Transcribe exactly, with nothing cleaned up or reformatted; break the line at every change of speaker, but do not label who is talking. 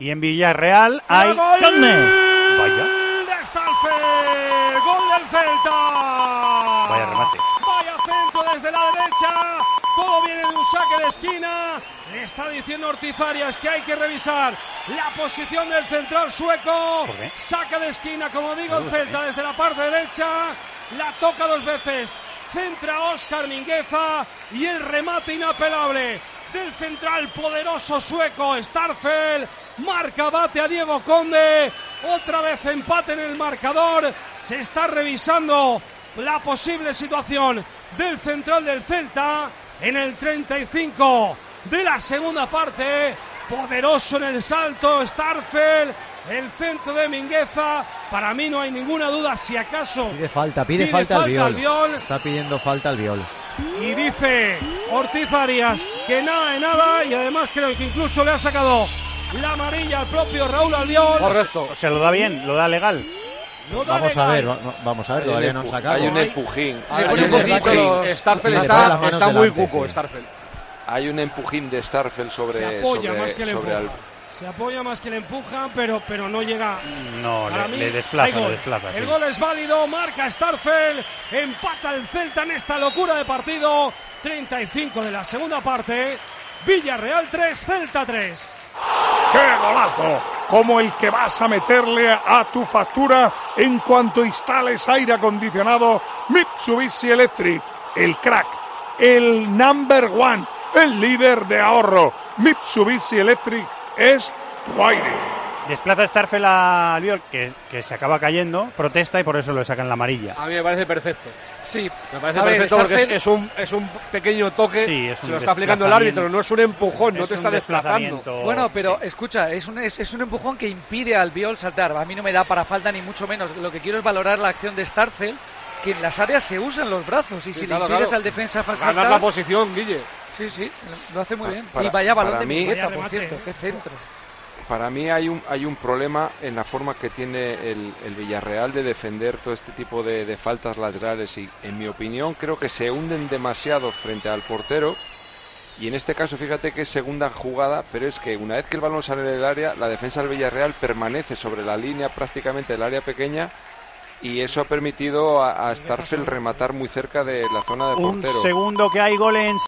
Y en Villarreal hay
¡Gol!
Calme. Vaya.
¡De Starfel! ¡Gol del Celta!
Vaya remate.
Vaya centro desde la derecha. Todo viene de un saque de esquina. Le está diciendo Ortiz Arias que hay que revisar la posición del central sueco. Saque de esquina, como digo, el Celta desde la parte derecha. La toca dos veces. Centra Óscar Mingueza. Y el remate inapelable del central poderoso sueco Starfel. Marca, bate a Diego Conde. Otra vez empate en el marcador. Se está revisando la posible situación del central del Celta en el treinta y cinco de la segunda parte. Poderoso en el salto Starfel. El centro de Mingueza. Para mí no hay ninguna duda, si acaso
Pide falta, pide,
pide
falta,
falta
al
Albiol.
Albiol. Está pidiendo falta al Albiol.
Y dice Ortiz Arias que nada de nada. Y además creo que incluso le ha sacado la amarilla al propio Raúl Albiol.
Correcto.
O sea, lo da bien, lo da legal.
Lo da
Vamos
legal.
a ver, va- vamos a ver, todavía no han sacado.
Hay un empujín.
Hay
Hay
un
un
verdad
poquito,
que-
Starfel
sí, le
está,
pone las manos
está muy
delante,
cuco,
sí.
Starfel.
Hay un empujín de Starfel sobre
Se apoya
sobre,
más que le
sobre
empuja.
Al-
Se apoya más que le empuja, pero, pero no llega.
No,
Para
le,
mí,
le desplaza,
hay gol.
le desplaza.
El
Sí.
gol es válido, marca Starfel, empata el Celta en esta locura de partido. treinta y cinco de la segunda parte. Villarreal tres, Celta tres.
¡Qué golazo! Como el que vas a meterle a tu factura en cuanto instales aire acondicionado Mitsubishi Electric. El crack, el number one, el líder de ahorro. Mitsubishi Electric es tu aire.
Desplaza Starfel a Albiol, que, que se acaba cayendo, protesta y por eso le sacan la amarilla.
A mí me parece perfecto.
Sí,
Me parece
a ver,
perfecto porque es,
Starfel-
es un, es un pequeño toque.
Sí, es un
se lo está aplicando el árbitro, no es un empujón, no
Es
te
un
está desplazando.
desplazamiento.
Bueno, pero
Sí.
escucha, es un, es, es un empujón que impide al Albiol saltar. A mí no me da para falta ni mucho menos. Lo que quiero es valorar la acción de Starfel, que en las áreas se usan los brazos y
Sí,
si
claro,
le impides
claro.
al defensa fa-
Ganas la
saltar,
posición, Guille.
sí, sí, lo hace muy bien.
Para-
y vaya balón
para
de
mí-
Mingueza,
Vaya
por
remate,
cierto,
¿eh?
qué centro.
Para mí hay un hay un problema en la forma que tiene el, el Villarreal de defender todo este tipo de, de faltas laterales y, en mi opinión, creo que se hunden demasiado frente al portero. Y en este caso, fíjate que es segunda jugada, pero es que una vez que el balón sale del área, la defensa del Villarreal permanece sobre la línea prácticamente del área pequeña, y eso ha permitido a, a Starfel rematar muy cerca de la zona de
Un
portero.
segundo que hay gol en